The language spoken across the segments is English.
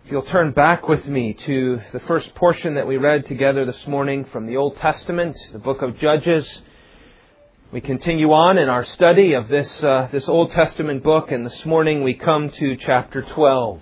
If you'll turn back with me to the first portion that we read together this morning from the Old Testament, the book of Judges. We continue on in our study of this Old Testament book, and this morning we come to chapter 12.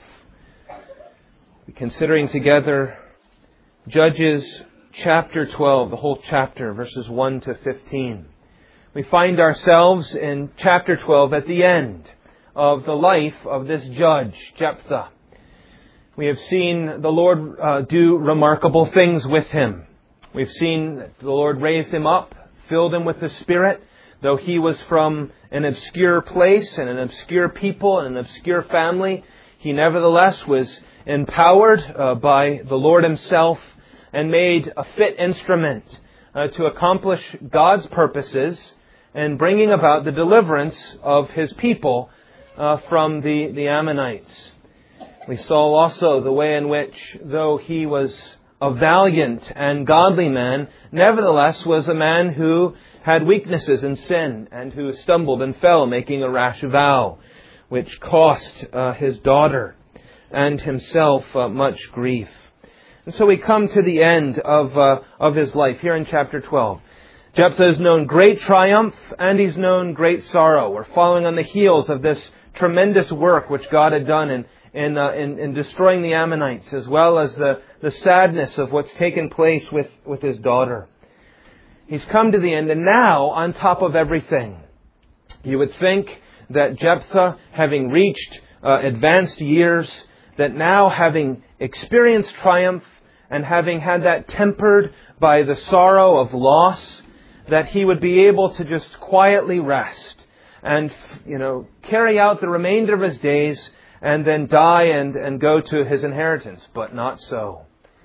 We're considering together Judges chapter 12, the whole chapter, verses 1 to 15. We find ourselves in chapter 12 at the end of the life of this judge, Jephthah. We have seen the Lord do remarkable things with him. We've seen that the Lord raised him up, filled him with the Spirit. Though he was from an obscure place and an obscure people and an obscure family, he nevertheless was empowered by the Lord Himself and made a fit instrument to accomplish God's purposes and bringing about the deliverance of His people from the Ammonites. We saw also the way in which, though he was a valiant and godly man, nevertheless was a man who had weaknesses in sin and who stumbled and fell, making a rash vow, which cost his daughter and himself much grief. And so we come to the end of his life here in chapter 12. Jephthah has known great triumph and he's known great sorrow. We're following on the heels of this tremendous work which God had done in destroying the Ammonites, as well as the sadness of what's taken place with his daughter. He's come to the end, and now, on top of everything, you would think that Jephthah, having reached advanced years, that now having experienced triumph and having had that tempered by the sorrow of loss, that he would be able to just quietly rest and, carry out the remainder of his days and then die and go to his inheritance. But not so.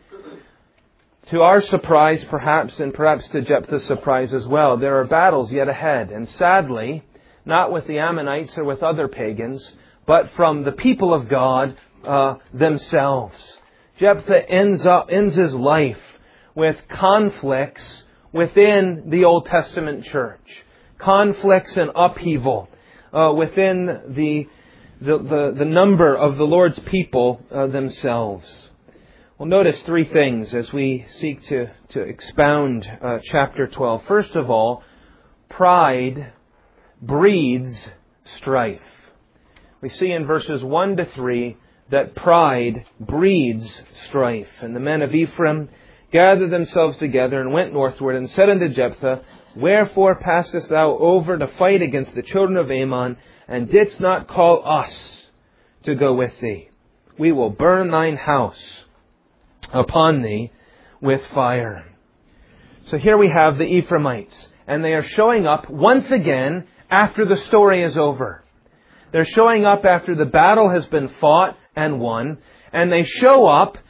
To our surprise, perhaps, and perhaps to Jephthah's surprise as well, there are battles yet ahead. And sadly, not with the Ammonites or with other pagans, but from the people of God themselves. Jephthah ends his life with conflicts within the Old Testament church. Conflicts and upheaval within the number of the Lord's people themselves. Well, notice three things as we seek to expound chapter 12. First of all, pride breeds strife. We see in verses 1 to 3 that pride breeds strife. And the men of Ephraim gathered themselves together and went northward and said unto Jephthah, Wherefore passest thou over to fight against the children of Ammon, and didst not call us to go with thee? We will burn thine house upon thee with fire. So here we have the Ephraimites, and they are showing up once again after the story is over. They're showing up after the battle has been fought and won, and they show up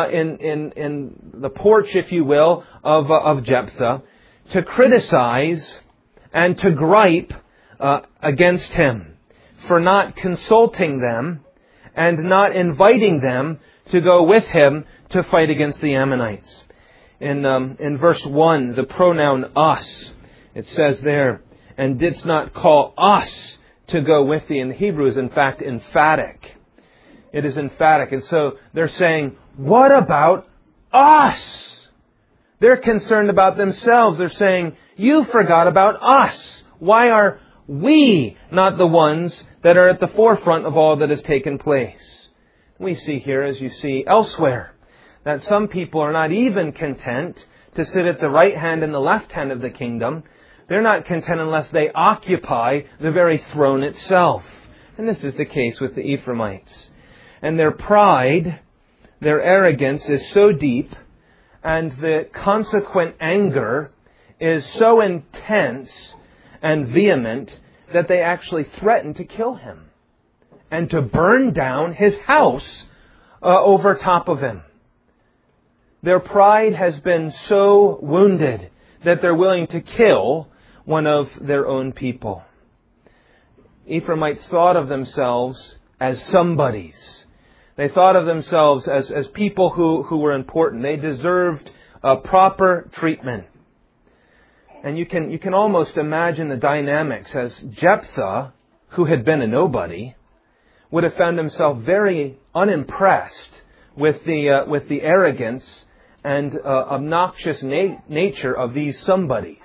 in the porch, if you will, of Jephthah to criticize and to gripe against him for not consulting them and not inviting them to go with him to fight against the Ammonites. In verse 1, the pronoun us, it says there, and didst not call us to go with thee. In the Hebrew is in fact emphatic. It is emphatic. And so they're saying, what about us? They're concerned about themselves. They're saying, you forgot about us. Why are we not the ones that are at the forefront of all that has taken place? We see here, as you see elsewhere, that some people are not even content to sit at the right hand and the left hand of the kingdom. They're not content unless they occupy the very throne itself. And this is the case with the Ephraimites. And their pride, their arrogance is so deep, and the consequent anger is so intense and vehement that they actually threaten to kill him and to burn down his house over top of him. Their pride has been so wounded that they're willing to kill one of their own people. Ephraimites thought of themselves as somebodies. They thought of themselves as people who were important. They deserved proper treatment. And you can almost imagine the dynamics as Jephthah, who had been a nobody, would have found himself very unimpressed with the arrogance and obnoxious nature of these somebodies.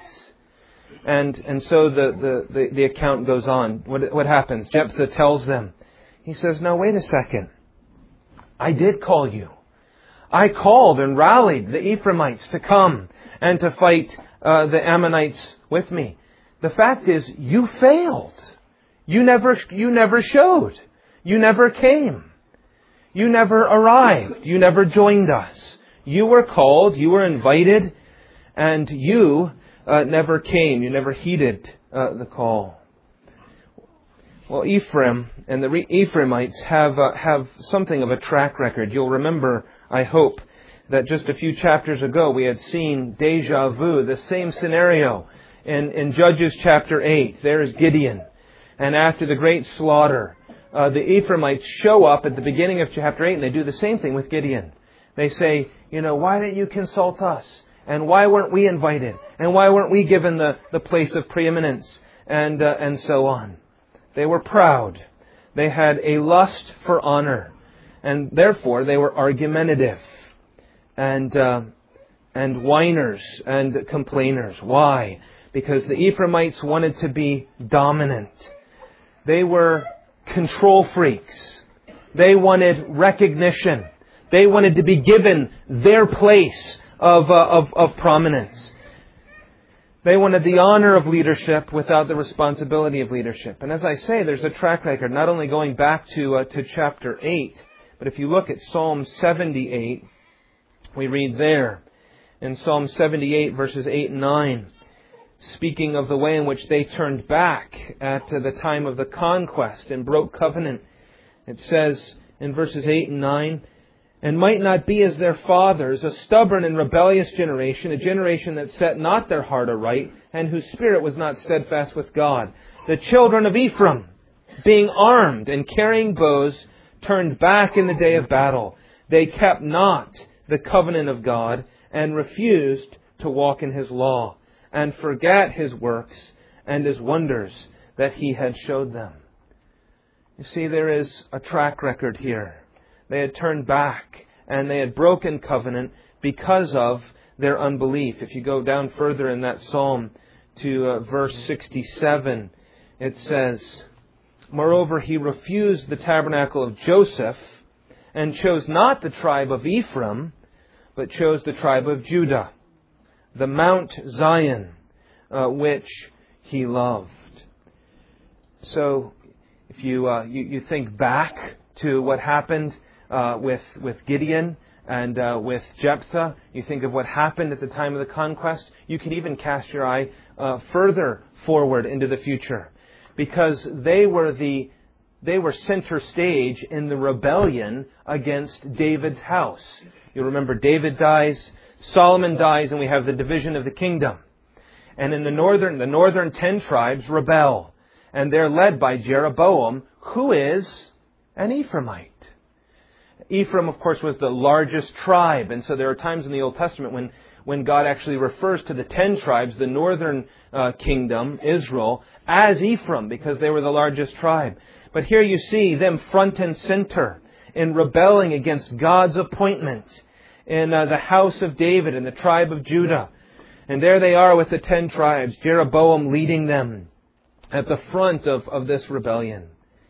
And so the account goes on. What happens? Jephthah tells them. He says, "No, wait a second. I did call you. I called and rallied the Ephraimites to come and to fight the Ammonites with me. The fact is, you failed. You never showed. You never came. You never arrived. You never joined us. You were called. You were invited, and you never came. You never heeded the call." Well, Ephraim and the Ephraimites have something of a track record. You'll remember, I hope, that just a few chapters ago we had seen deja vu, the same scenario in Judges chapter 8. There's Gideon. And after the great slaughter, the Ephraimites show up at the beginning of chapter 8 and they do the same thing with Gideon. They say, why didn't you consult us? And why weren't we invited? And why weren't we given the place of preeminence? And so on. They were proud. They had a lust for honor. And therefore they were argumentative and whiners and complainers. Why? Because the Ephraimites wanted to be dominant. They were control freaks. They wanted recognition. They wanted to be given their place of prominence. They wanted the honor of leadership without the responsibility of leadership. And as I say, there's a track record, not only going back to chapter 8, but if you look at Psalm 78, we read there in Psalm 78, verses 8 and 9, speaking of the way in which they turned back at the time of the conquest and broke covenant. It says in verses 8 and 9, "And might not be as their fathers, a stubborn and rebellious generation, a generation that set not their heart aright, and whose spirit was not steadfast with God. The children of Ephraim, being armed and carrying bows, turned back in the day of battle. They kept not the covenant of God, and refused to walk in His law, and forgat His works and His wonders that He had showed them." You see, there is a track record here. They had turned back and they had broken covenant because of their unbelief. If you go down further in that psalm to verse 67, it says, "Moreover, he refused the tabernacle of Joseph and chose not the tribe of Ephraim, but chose the tribe of Judah, the Mount Zion, which he loved." So if you think back to what happened with Gideon and with Jephthah, you think of what happened at the time of the conquest, you can even cast your eye further forward into the future, because they were center stage in the rebellion against David's house. You remember, David dies, Solomon dies, and we have the division of the kingdom. And in the northern 10 tribes rebel, and they're led by Jeroboam, who is an Ephraimite. Ephraim, of course, was the largest tribe. And so there are times in the Old Testament when God actually refers to the 10 tribes, the northern kingdom, Israel, as Ephraim, because they were the largest tribe. But here you see them front and center in rebelling against God's appointment in the house of David and the tribe of Judah. And there they are with the 10 tribes, Jeroboam leading them at the front of this rebellion.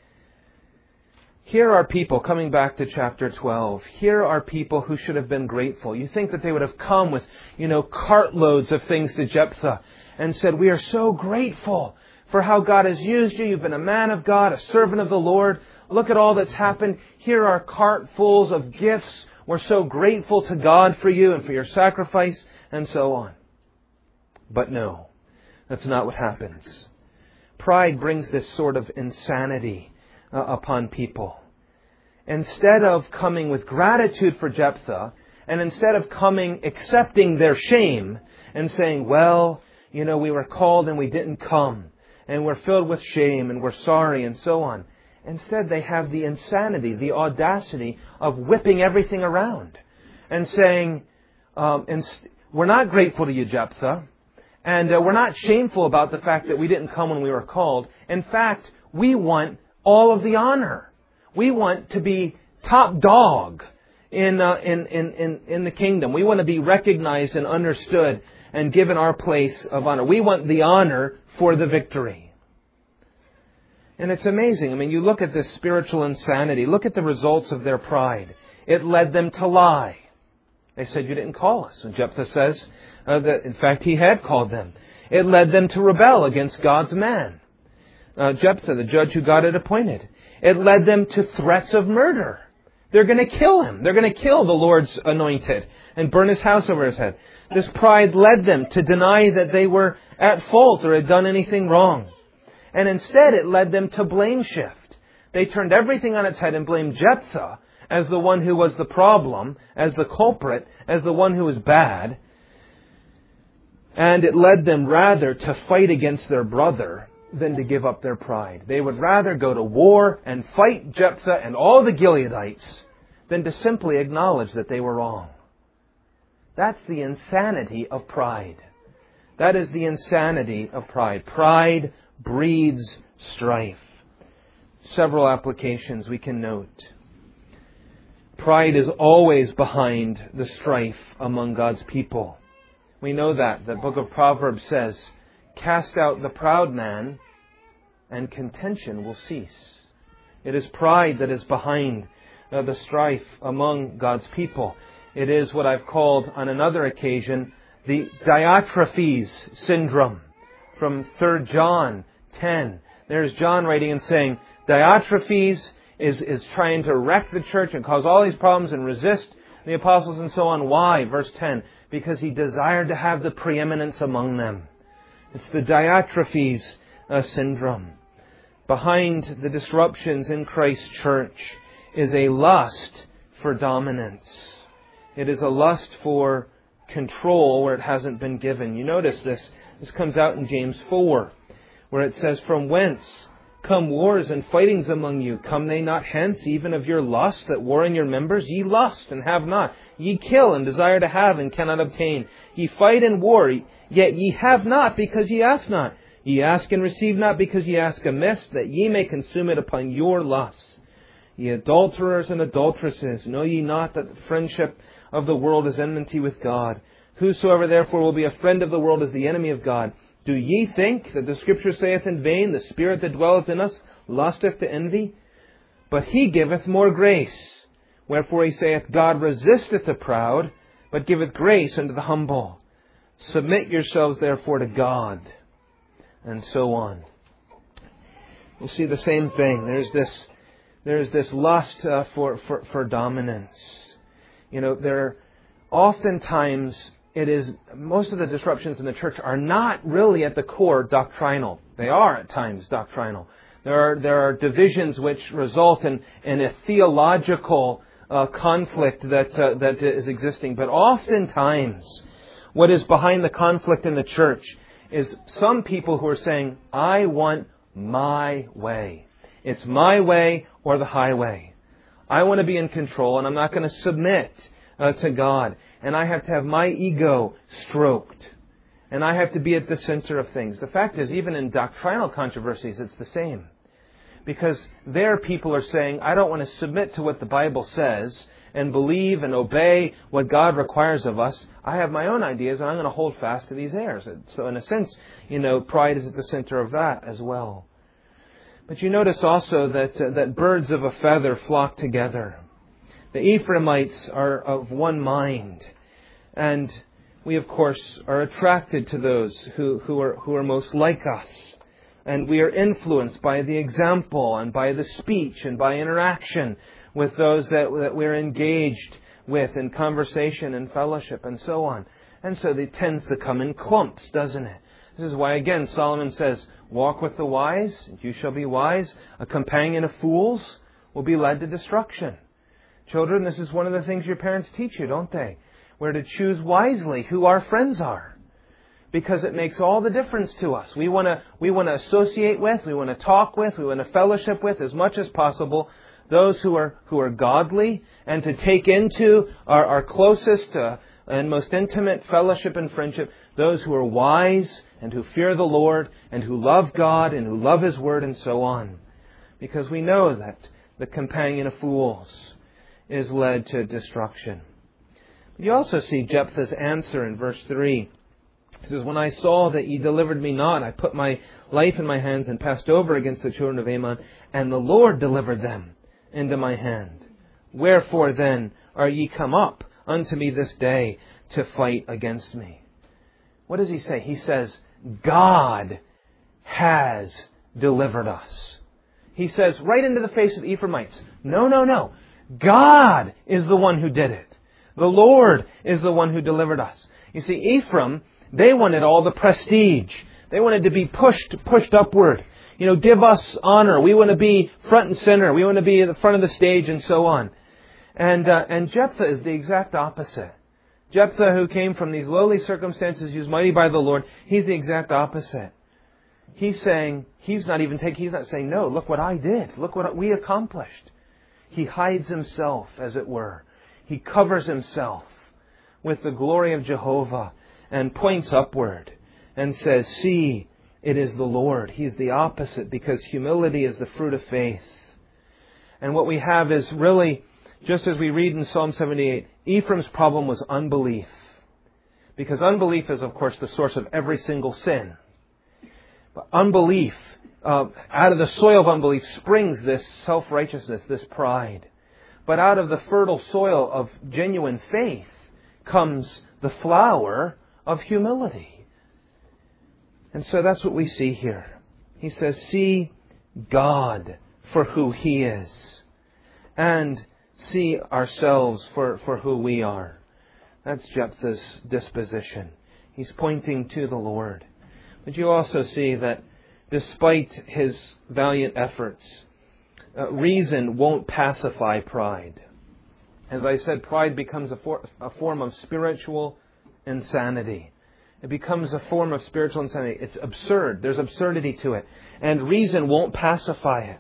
Here are people, coming back to chapter 12, here are people who should have been grateful. You think that they would have come with, cartloads of things to Jephthah and said, "We are so grateful for how God has used you. You've been a man of God, a servant of the Lord. Look at all that's happened. Here are cartfuls of gifts. We're so grateful to God for you and for your sacrifice," and so on. But no, that's not what happens. Pride brings this sort of insanity upon people. Instead of coming with gratitude for Jephthah, and instead of accepting their shame and saying, "Well, we were called and we didn't come, and we're filled with shame and we're sorry," and so on. Instead, they have the insanity, the audacity of whipping everything around and saying, "We're not grateful to you, Jephthah, and we're not shameful about the fact that we didn't come when we were called. In fact, we want all of the honor. We want to be top dog in the kingdom. We want to be recognized and understood and given our place of honor. We want the honor for the victory. And it's amazing. I mean, you look at this spiritual insanity. Look at the results of their pride. It led them to lie. They said, you didn't call us. And Jephthah says that, in fact, he had called them. It led them to rebel against God's man. Jephthah, the judge who God had appointed. It led them to threats of murder. They're going to kill him. They're going to kill the Lord's anointed and burn his house over his head. This pride led them to deny that they were at fault or had done anything wrong. And instead it led them to blame shift. They turned everything on its head and blamed Jephthah as the one who was the problem, as the culprit, as the one who was bad. And it led them rather to fight against their brother than to give up their pride. They would rather go to war and fight Jephthah and all the Gileadites than to simply acknowledge that they were wrong. That's the insanity of pride. That is the insanity of pride. Pride breeds strife. Several applications we can note. Pride is always behind the strife among God's people. We know that. The book of Proverbs says, cast out the proud man, and contention will cease. It is pride that is behind the strife among God's people. It is what I've called on another occasion the Diotrephes syndrome from 3 John 10. There's John writing and saying, Diotrephes is trying to wreck the church and cause all these problems and resist the apostles and so on. Why? Verse 10. Because he desired to have the preeminence among them. It's the Diotrephes syndrome. Behind the disruptions in Christ's church is a lust for dominance. It is a lust for control where it hasn't been given. You notice this. This comes out in James 4, where it says, from whence come wars and fightings among you? Come they not hence, even of your lust that war in your members? Ye lust and have not. Ye kill and desire to have and cannot obtain. Ye fight and war, yet ye have not because ye ask not. Ye ask and receive not because ye ask amiss, that ye may consume it upon your lusts. Ye adulterers and adulteresses, know ye not that the friendship of the world is enmity with God? Whosoever therefore will be a friend of the world is the enemy of God. Do ye think that the Scripture saith in vain, the Spirit that dwelleth in us lusteth to envy? But he giveth more grace. Wherefore he saith, God resisteth the proud, but giveth grace unto the humble. Submit yourselves therefore to God. And so on. We'll see the same thing. There's this lust for dominance. You know, oftentimes it is, most of the disruptions in the church are not really at the core doctrinal. They are at times doctrinal. There are divisions which result in a theological conflict that is existing. But oftentimes, what is behind the conflict in the church is some people who are saying, I want my way. It's my way or the highway. I want to be in control and I'm not going to submit to God. And I have to have my ego stroked. And I have to be at the center of things. The fact is, even in doctrinal controversies, it's the same. Because there people are saying, I don't want to submit to what the Bible says and believe and obey what God requires of us. I have my own ideas and I'm going to hold fast to these airs. So in a sense, pride is at the center of that as well. But you notice also that birds of a feather flock together. The Ephraimites are of one mind. And we, of course, are attracted to those who are most like us. And we are influenced by the example and by the speech and by interaction with those that we're engaged with in conversation and fellowship and so on. And so it tends to come in clumps, doesn't it? This is why, again, Solomon says, walk with the wise, and you shall be wise. A companion of fools will be led to destruction. Children, this is one of the things your parents teach you, don't they? We're to choose wisely who our friends are. Because it makes all the difference to us. We want to associate with, we want to talk with, we want to fellowship with as much as possible those who are godly, and to take into our closest and most intimate fellowship and friendship those who are wise and who fear the Lord and who love God and who love His Word and so on. Because we know that the companion of fools is led to destruction. You also see Jephthah's answer in verse 3. He says, when I saw that ye delivered me not, I put my life in my hands and passed over against the children of Ammon, and the Lord delivered them into my hand. Wherefore then are ye come up unto me this day to fight against me? What does he say? He says, God has delivered us. He says right into the face of Ephraimites, no. God is the one who did it. The Lord is the one who delivered us. You see, Ephraim, they wanted all the prestige. They wanted to be pushed upward. Give us honor. We want to be front and center. We want to be at the front of the stage and so on. And Jephthah is the exact opposite. Jephthah, who came from these lowly circumstances, used mighty by the Lord, he's the exact opposite. He's saying, he's not saying, no, look what I did. Look what we accomplished. He hides himself, as it were. He covers himself with the glory of Jehovah and points upward and says, see, it is the Lord. He's the opposite, because humility is the fruit of faith. And what we have is really, just as we read in Psalm 78, Ephraim's problem was unbelief. Because unbelief is, of course, the source of every single sin. But unbelief, out of the soil of unbelief springs this self-righteousness, this pride. But out of the fertile soil of genuine faith comes the flower of humility. And so that's what we see here. He says, see God for who He is, and see ourselves for who we are. That's Jephthah's disposition. He's pointing to the Lord. But you also see that despite his valiant efforts, reason won't pacify pride. As I said, pride becomes a form of spiritual insanity. It becomes a form of spiritual insanity. It's absurd. There's absurdity to it. And reason won't pacify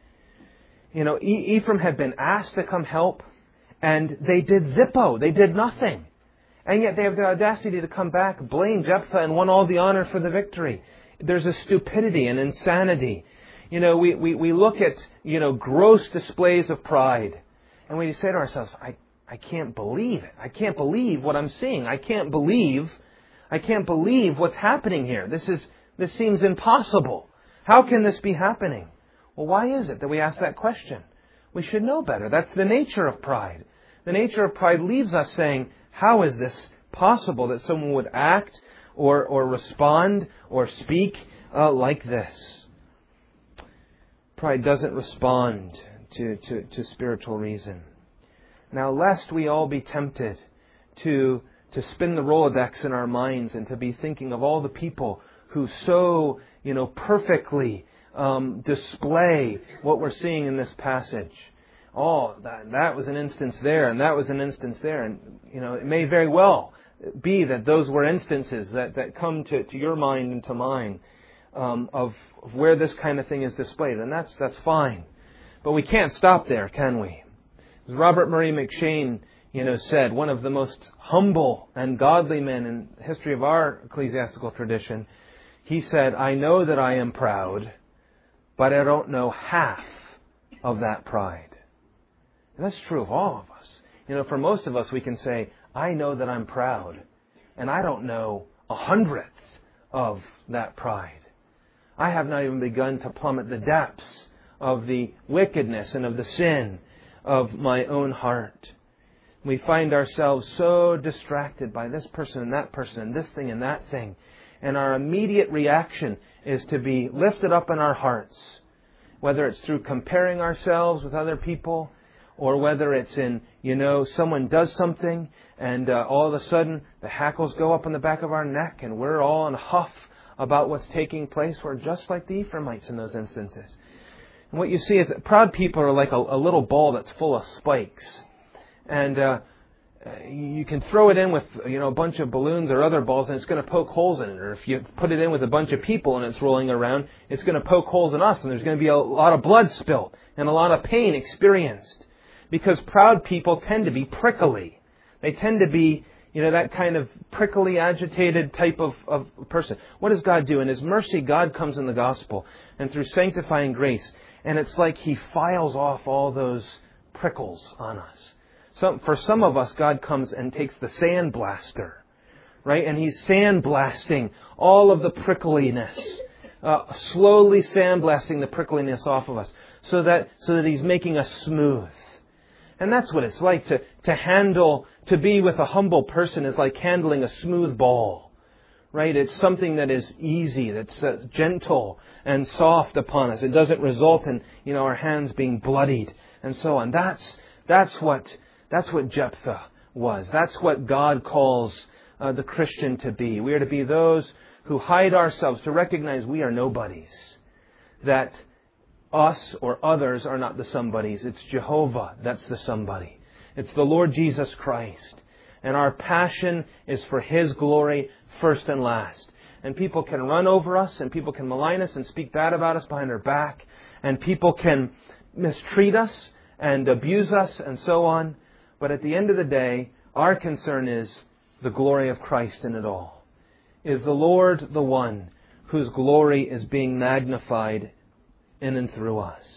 it. Ephraim had been asked to come help, and they did zippo. They did nothing. And yet they have the audacity to come back, blame Jephthah, and won all the honor for the victory. There's a stupidity and insanity. We look at, gross displays of pride, and we say to ourselves, I can't believe it. I can't believe what I'm seeing. I can't believe what's happening here. This seems impossible. How can this be happening? Well, why is it that we ask that question? We should know better. That's the nature of pride. The nature of pride leaves us saying, how is this possible that someone would act or respond or speak like this? Pride doesn't respond to spiritual reason. Now, lest we all be tempted to spin the Rolodex in our minds and to be thinking of all the people who so, perfectly display what we're seeing in this passage. Oh, that was an instance there, and that was an instance there. And, it may very well be that those were instances that come to your mind and to mine of where this kind of thing is displayed. And that's fine. But we can't stop there, can we? As Robert Murray McCheyne, said, one of the most humble and godly men in the history of our ecclesiastical tradition, he said, I know that I am proud, but I don't know half of that pride. And that's true of all of us. For most of us, we can say, I know that I'm proud, and I don't know 1/100th of that pride. I have not even begun to plummet the depths of the wickedness and of the sin of my own heart. We find ourselves so distracted by this person and that person and this thing and that thing. And our immediate reaction is to be lifted up in our hearts, whether it's through comparing ourselves with other people, or whether it's in, someone does something and all of a sudden the hackles go up on the back of our neck and we're all in a huff about what's taking place. We're just like the Ephraimites in those instances. And what you see is that proud people are like a little ball that's full of spikes. And you can throw it in with a bunch of balloons or other balls and it's going to poke holes in it. Or if you put it in with a bunch of people and it's rolling around, it's going to poke holes in us and there's going to be a lot of blood spilt and a lot of pain experienced. Because proud people tend to be prickly. They tend to be, that kind of prickly, agitated type of person. What does God do? In His mercy, God comes in the gospel and through sanctifying grace. And it's like He files off all those prickles on us. For some of us, God comes and takes the sandblaster, right? And He's sandblasting all of the prickliness, slowly sandblasting the prickliness off of us, so that He's making us smooth. And that's what it's like to be with a humble person is like handling a smooth ball, right? It's something that is easy, that's gentle and soft upon us. It doesn't result in, our hands being bloodied and so on. That's what Jephthah was. That's what God calls the Christian to be. We are to be those who hide ourselves, to recognize we are nobodies, that us or others are not the somebodies. It's Jehovah that's the somebody. It's the Lord Jesus Christ. And our passion is for His glory first and last. And people can run over us, and people can malign us and speak bad about us behind our back, and people can mistreat us and abuse us and so on. But at the end of the day, our concern is the glory of Christ in it all. Is the Lord the one whose glory is being magnified in and through us?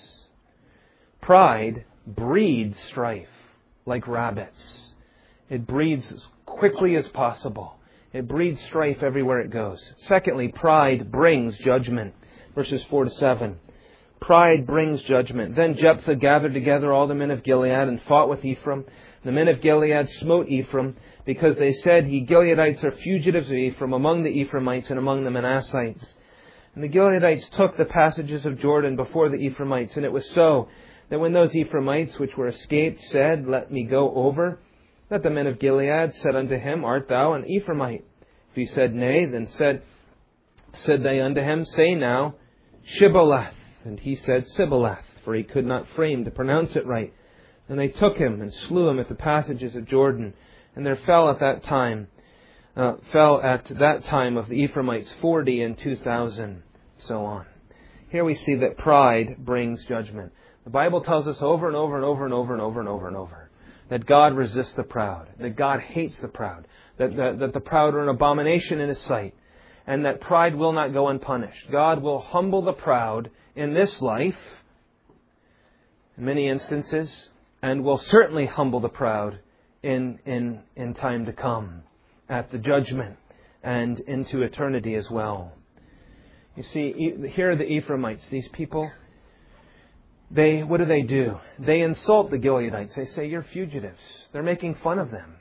Pride breeds strife like rabbits. It breeds as quickly as possible. It breeds strife everywhere it goes. Secondly, pride brings judgment. Verses 4 to 7. Pride brings judgment. Then Jephthah gathered together all the men of Gilead and fought with Ephraim. The men of Gilead smote Ephraim, because they said, Ye Gileadites are fugitives of Ephraim among the Ephraimites and among the Manassites. And the Gileadites took the passages of Jordan before the Ephraimites. And it was so that when those Ephraimites which were escaped said, Let me go over, that the men of Gilead said unto him, Art thou an Ephraimite? If he said, Nay, then said they unto him, Say now, Shibboleth. And he said, Sibboleth, for he could not frame to pronounce it right. And they took him and slew him at the passages of Jordan. And there fell at that time of the Ephraimites 42,000, so on. Here we see that pride brings judgment. The Bible tells us over and over and over and over and over and over and over that God resists the proud, that God hates the proud, that the proud are an abomination in His sight, and that pride will not go unpunished. God will humble the proud in this life, in many instances, and will certainly humble the proud in time to come, at the judgment, and into eternity as well. You see, here are the Ephraimites, these people. What do? They insult the Gileadites. They say, You're fugitives. They're making fun of them.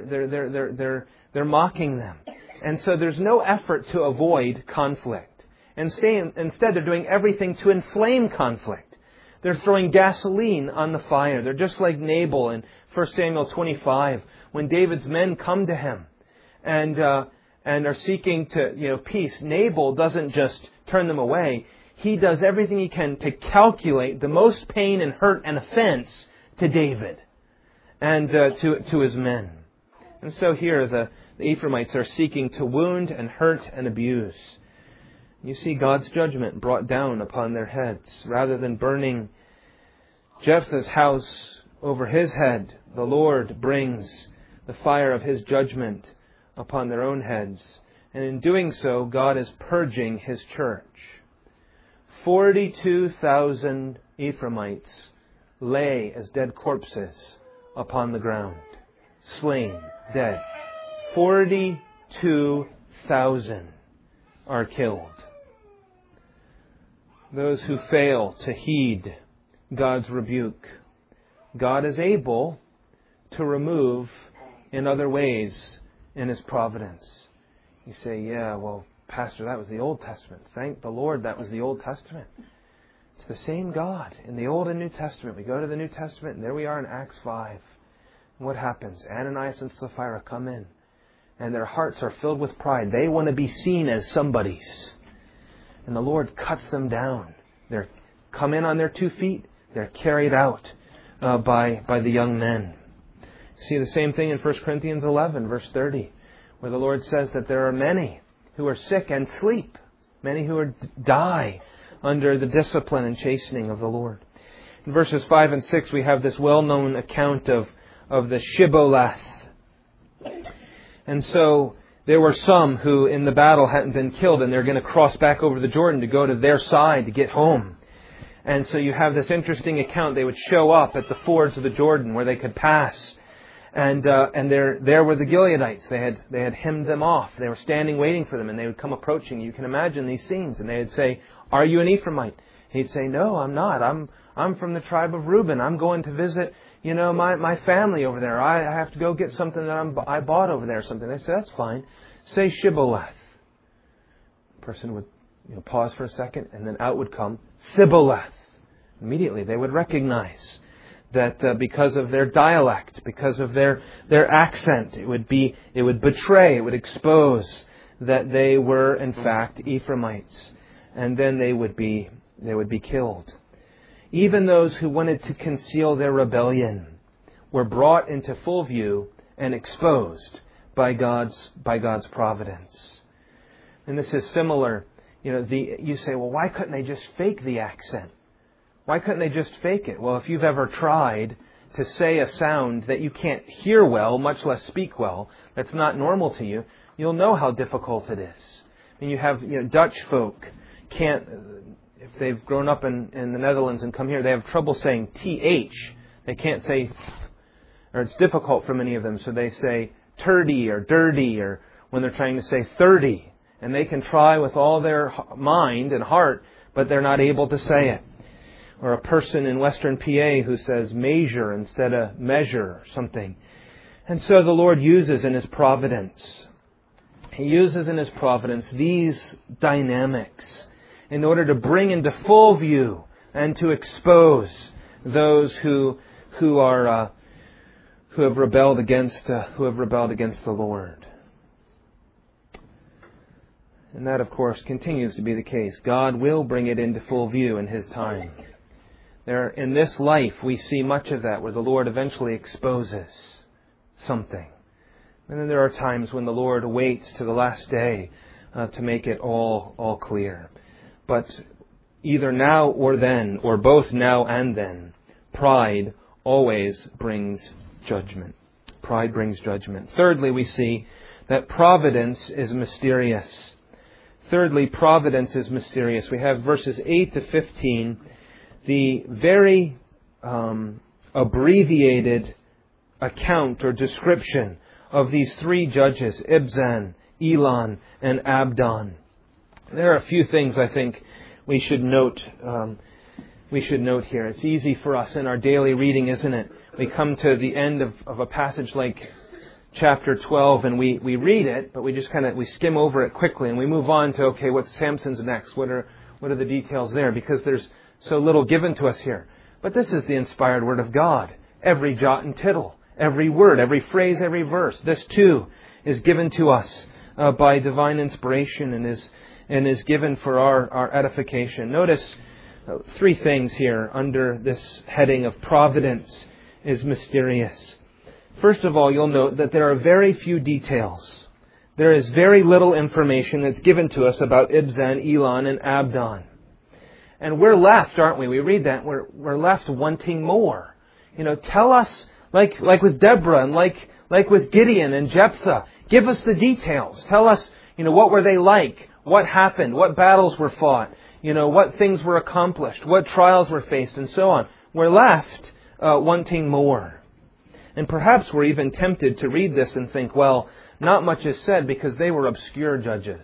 They're mocking them. And so there's no effort to avoid conflict. Instead, they're doing everything to inflame conflict. They're throwing gasoline on the fire. They're just like Nabal in 1 Samuel 25, when David's men come to him and are seeking peace. Nabal doesn't just turn them away. He does everything he can to calculate the most pain and hurt and offense to David and to his men. And so here the Ephraimites are seeking to wound and hurt and abuse. You see God's judgment brought down upon their heads. Rather than burning Jephthah's house over his head, the Lord brings the fire of His judgment upon their own heads. And in doing so, God is purging His church. 42,000 Ephraimites lay as dead corpses upon the ground. Slain, dead. 42,000 are killed. Those who fail to heed God's rebuke, God is able to remove in other ways in His providence. You say, yeah, well, Pastor, that was the Old Testament. Thank the Lord that was the Old Testament. It's the same God in the Old and New Testament. We go to the New Testament, and there we are in Acts 5. And what happens? Ananias and Sapphira come in, and their hearts are filled with pride. They want to be seen as somebodies. And the Lord cuts them down. They come in on their 2 feet. They're carried out by the young men. See the same thing in 1 Corinthians 11, verse 30, where the Lord says that there are many who are sick and sleep, many who die under the discipline and chastening of the Lord. In verses 5 and 6, we have this well-known account of the Shibboleth. And so there were some who in the battle hadn't been killed, and they're going to cross back over the Jordan to go to their side to get home. And so you have this interesting account. They would show up at the fords of the Jordan where they could pass And there were the Gileadites. They had hemmed them off. They were standing waiting for them, and they would come approaching. You can imagine these scenes. And they would say, "Are you an Ephraimite?" He'd say, "No, I'm not. I'm from the tribe of Reuben. I'm going to visit, my family over there. I have to go get something that I bought over there or something." They say, "That's fine. Say Shibboleth." The person would pause for a second, and then out would come Sibboleth. Immediately they would recognize that because of their dialect, because of their accent, it would betray, it would expose that they were in fact Ephraimites, and then they would be killed. Even those who wanted to conceal their rebellion were brought into full view and exposed by God's providence. And this is similar. You say, well, why couldn't they just fake the accent? Why couldn't they just fake it? Well, if you've ever tried to say a sound that you can't hear well, much less speak well, that's not normal to you, you'll know how difficult it is. And you have Dutch folk can't, if they've grown up in the Netherlands and come here, they have trouble saying TH. They can't say, or it's difficult for many of them, so they say turdy or dirty, or when they're trying to say 30. And they can try with all their mind and heart, but they're not able to say it. Or a person in Western PA who says measure instead of measure or something. And so the Lord uses in His providence. He uses in His providence these dynamics in order to bring into full view and to expose those who have rebelled against the Lord. And that, of course, continues to be the case. God will bring it into full view in His time. In this life, we see much of that, where the Lord eventually exposes something. And then there are times when the Lord waits to the last day to make it all clear. But either now or then, or both now and then, pride always brings judgment. Pride brings judgment. Thirdly, we see that providence is mysterious. Thirdly, providence is mysterious. We have verses 8 to 15, the very abbreviated account or description of these three judges, Ibzan, Elon, and Abdon. There are a few things I think we should note here. It's easy for us in our daily reading, isn't it? We come to the end of a passage like chapter 12 and we read it, but we just we skim over it quickly and we move on to, okay, what's Samson's next? What are the details there? Because there's so little given to us here. But this is the inspired Word of God. Every jot and tittle, every word, every phrase, every verse. This too is given to us by divine inspiration and is given for our edification. Notice three things here under this heading of providence is mysterious. First of all, you'll note that there are very few details. There is very little information that's given to us about Ibzan, Elon, and Abdon. And we're left, aren't we? We read that, we're left wanting more. Tell us, like with Deborah and like with Gideon and Jephthah, give us the details. Tell us, what were they like? What happened? What battles were fought? What things were accomplished? What trials were faced? And so on. We're left wanting more. And perhaps we're even tempted to read this and think, well, not much is said because they were obscure judges.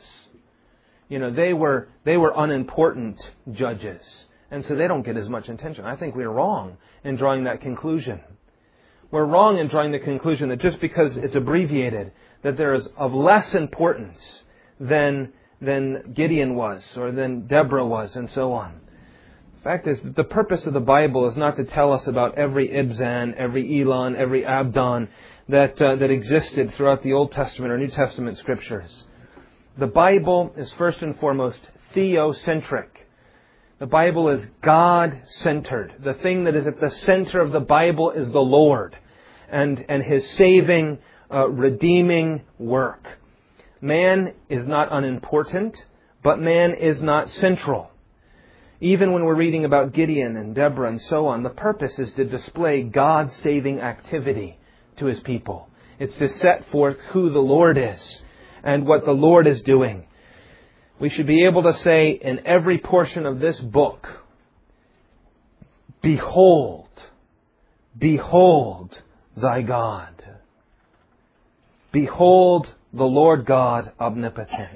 They were unimportant judges. And so they don't get as much attention. I think we're wrong in drawing that conclusion. We're wrong in drawing the conclusion that just because it's abbreviated, that there is of less importance than Gideon was or than Deborah was and so on. The fact is that the purpose of the Bible is not to tell us about every Ibzan, every Elon, every Abdon that existed throughout the Old Testament or New Testament Scriptures. The Bible is first and foremost theocentric. The Bible is God-centered. The thing that is at the center of the Bible is the Lord and His saving, redeeming work. Man is not unimportant, but man is not central. Even when we're reading about Gideon and Deborah and so on, the purpose is to display God's saving activity to His people. It's to set forth who the Lord is and what the Lord is doing. We should be able to say in every portion of this book, behold, behold thy God. Behold the Lord God omnipotent.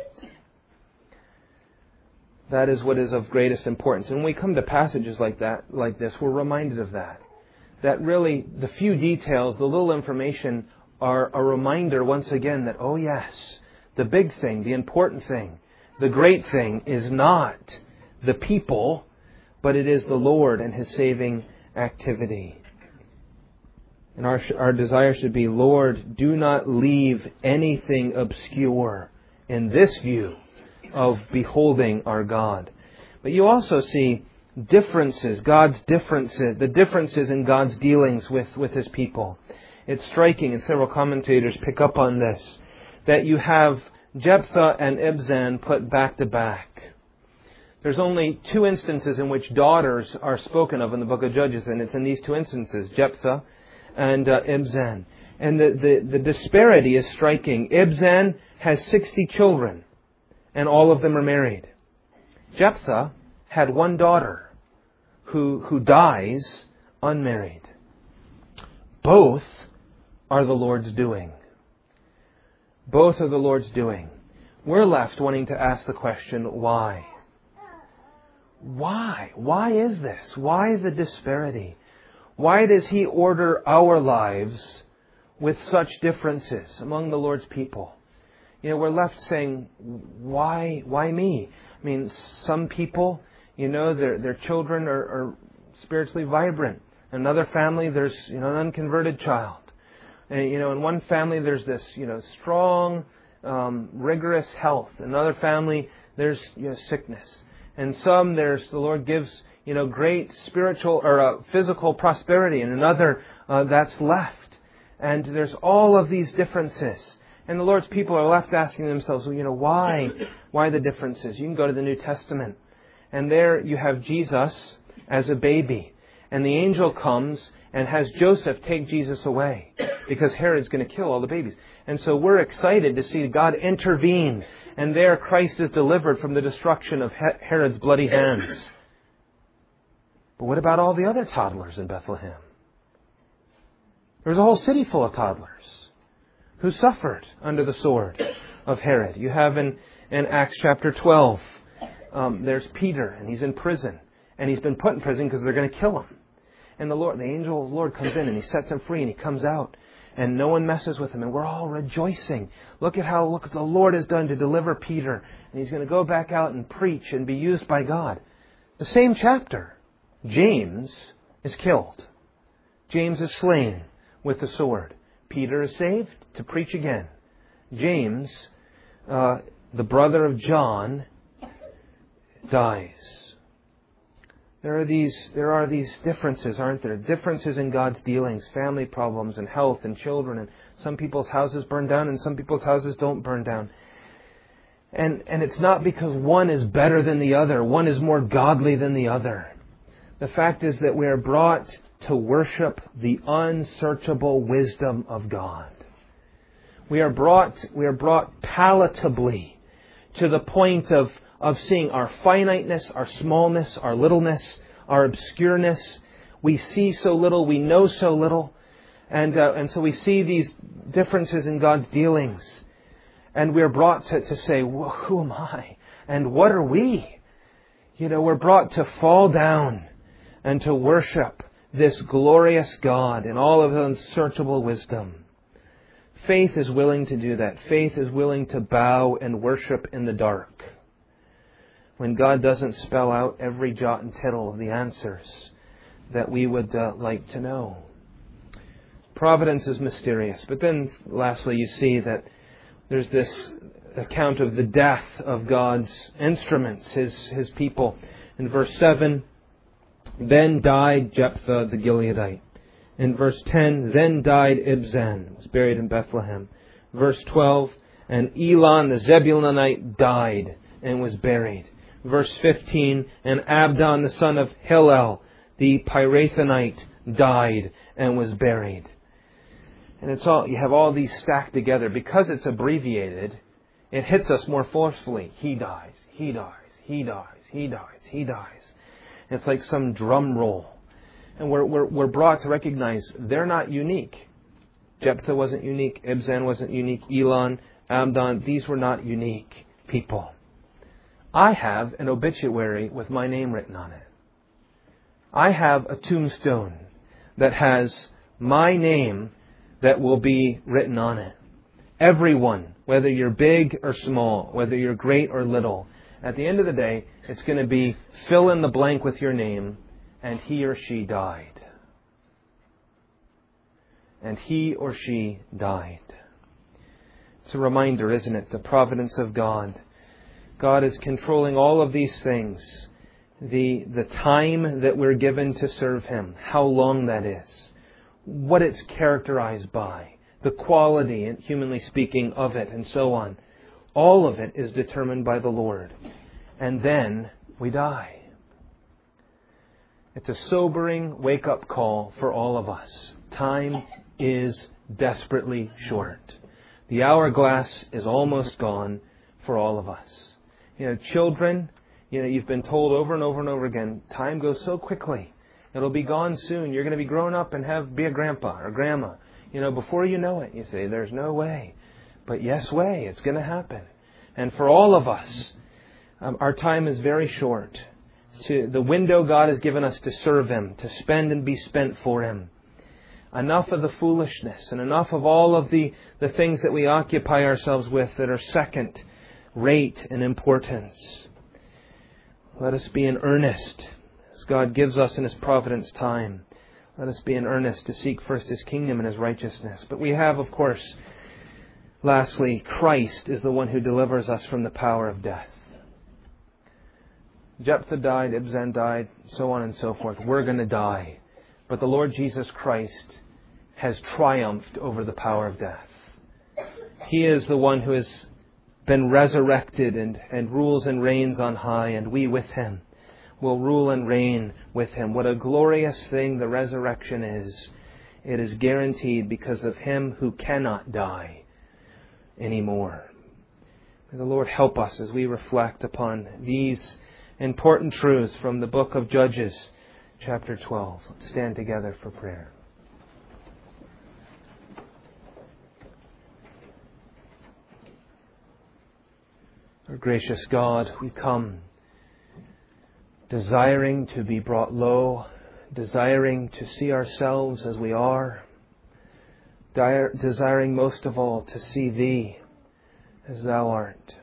That is what is of greatest importance. And when we come to passages like this, we're reminded of that. That really, the few details, the little information are a reminder once again that, oh yes, the big thing, the important thing, the great thing is not the people, but it is the Lord and His saving activity. And our desire should be, Lord, do not leave anything obscure in this view of beholding our God. But you also see differences, God's differences, the differences in God's dealings with His people. It's striking, and several commentators pick up on this, that you have Jephthah and Ibzan put back to back. There's only 2 instances in which daughters are spoken of in the book of Judges, and it's in these 2 instances, Jephthah and Ibzan. And the disparity is striking. Ibzan has 60 children, and all of them are married. Jephthah had 1 daughter who dies unmarried. Both are the Lord's doing. Both are the Lord's doing. We're left wanting to ask the question, why? Why? Why is this? Why the disparity? Why does He order our lives with such differences among the Lord's people? We're left saying, why me? I mean, some people, their children are spiritually vibrant. In another family, there's, an unconverted child. And, in one family, there's this, strong, rigorous health. In another family, there's, sickness. And some, the Lord gives, great spiritual or physical prosperity. And another, that's left. And there's all of these differences. And the Lord's people are left asking themselves, why the differences? You can go to the New Testament. And there you have Jesus as a baby. And the angel comes and has Joseph take Jesus away because Herod's going to kill all the babies. And so we're excited to see God intervene. And there Christ is delivered from the destruction of Herod's bloody hands. But what about all the other toddlers in Bethlehem? There was a whole city full of toddlers who suffered under the sword of Herod. You have in Acts chapter 12, there's Peter, and he's in prison. And he's been put in prison because they're going to kill him. And the angel of the Lord comes in and He sets him free, and he comes out. And no one messes with him. And we're all rejoicing. Look what the Lord has done to deliver Peter. And he's going to go back out and preach and be used by God. The same chapter, James is killed. James is slain with the sword. Peter is saved to preach again. James, the brother of John, dies. There are these differences, aren't there? Differences in God's dealings, family problems and health and children. And some people's houses burn down and some people's houses don't burn down. And it's not because one is better than the other. One is more godly than the other. The fact is that we are brought to worship the unsearchable wisdom of God. We are brought palatably to the point of seeing our finiteness, our smallness, our littleness, our obscureness. We see so little, we know so little. And so we see these differences in God's dealings. And we're brought to say, well, who am I? And what are we? We're brought to fall down and to worship this glorious God in all of His unsearchable wisdom. Faith is willing to do that. Faith is willing to bow and worship in the dark, when God doesn't spell out every jot and tittle of the answers that we would like to know. Providence is mysterious. But then, lastly, you see that there's this account of the death of God's instruments, His people. In verse 7, then died Jephthah the Gileadite. In verse 10, then died Ibzan, was buried in Bethlehem. Verse 12, and Elon the Zebulunite died and was buried. Verse 15, and Abdon the son of Hillel, the Pirathonite, died and was buried. And you have all these stacked together. Because it's abbreviated, it hits us more forcefully. He dies, he dies, he dies, he dies, he dies. It's like some drum roll. And we're brought to recognize they're not unique. Jephthah wasn't unique. Ibzan wasn't unique. Elon, Abdon, these were not unique people. I have an obituary with my name written on it. I have a tombstone that has my name that will be written on it. Everyone, whether you're big or small, whether you're great or little, at the end of the day, it's going to be fill in the blank with your name, and he or she died. And he or she died. It's a reminder, isn't it? The providence of God. God is controlling all of these things. The time that we're given to serve Him, how long that is, what it's characterized by, the quality, humanly speaking, of it, and so on. All of it is determined by the Lord. And then we die. It's a sobering wake-up call for all of us. Time is desperately short. The hourglass is almost gone for all of us. Children, you've been told over and over and over again, time goes so quickly. It'll be gone soon. You're going to be grown up and be a grandpa or grandma. Before you know it, you say, there's no way. But yes way, it's going to happen. And for all of us, our time is very short. The window God has given us to serve Him, to spend and be spent for Him. Enough of the foolishness and enough of all of the things that we occupy ourselves with that are second rate in importance. Let us be in earnest, as God gives us in His providence time. Let us be in earnest to seek first His kingdom and His righteousness. But we have, of course, lastly, Christ is the one who delivers us from the power of death. Jephthah died, Ibzan died, so on and so forth. We're going to die. But the Lord Jesus Christ has triumphed over the power of death. He is the one who has been resurrected and rules and reigns on high, and we with Him will rule and reign with Him. What a glorious thing the resurrection is. It is guaranteed because of Him who cannot die anymore. May the Lord help us as we reflect upon these important truths from the book of Judges, chapter 12. Let's stand together for prayer. Our gracious God, we come desiring to be brought low, desiring to see ourselves as we are, desiring most of all to see Thee as Thou art.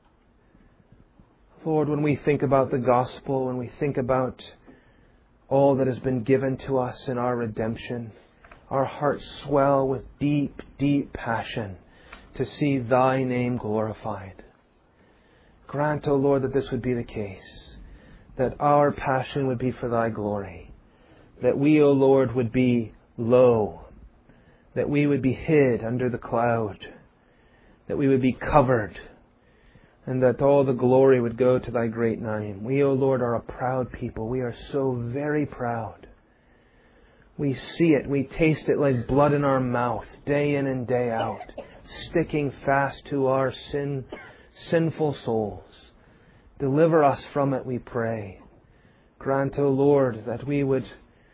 Lord, when we think about the gospel, when we think about all that has been given to us in our redemption, our hearts swell with deep, deep passion to see Thy name glorified. Grant, O Lord, that this would be the case, that our passion would be for Thy glory, that we, O Lord, would be low, that we would be hid under the cloud, that we would be covered, and that all the glory would go to Thy great name. We, O Lord, are a proud people. We are so very proud. We see it, we taste it like blood in our mouth, day in and day out, sticking fast to our sinful souls. Deliver us from it, we pray. Grant, O Lord, that we would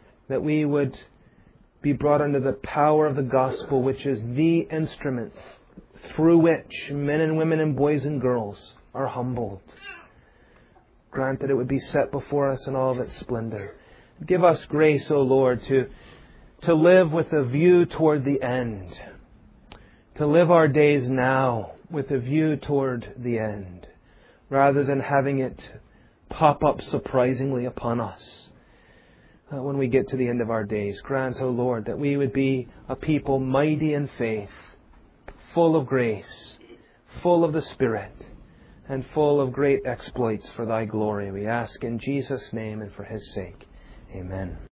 be brought under the power of the gospel, which is the instrument through which men and women and boys and girls are humbled. Grant that it would be set before us in all of its splendor. Give us grace, O Lord, to live with a view toward the end, to live our days now with a view toward the end, rather than having it pop up surprisingly upon us when we get to the end of our days. Grant, O Lord, that we would be a people mighty in faith, full of grace, full of the Spirit, and full of great exploits for Thy glory. We ask in Jesus' name and for His sake. Amen.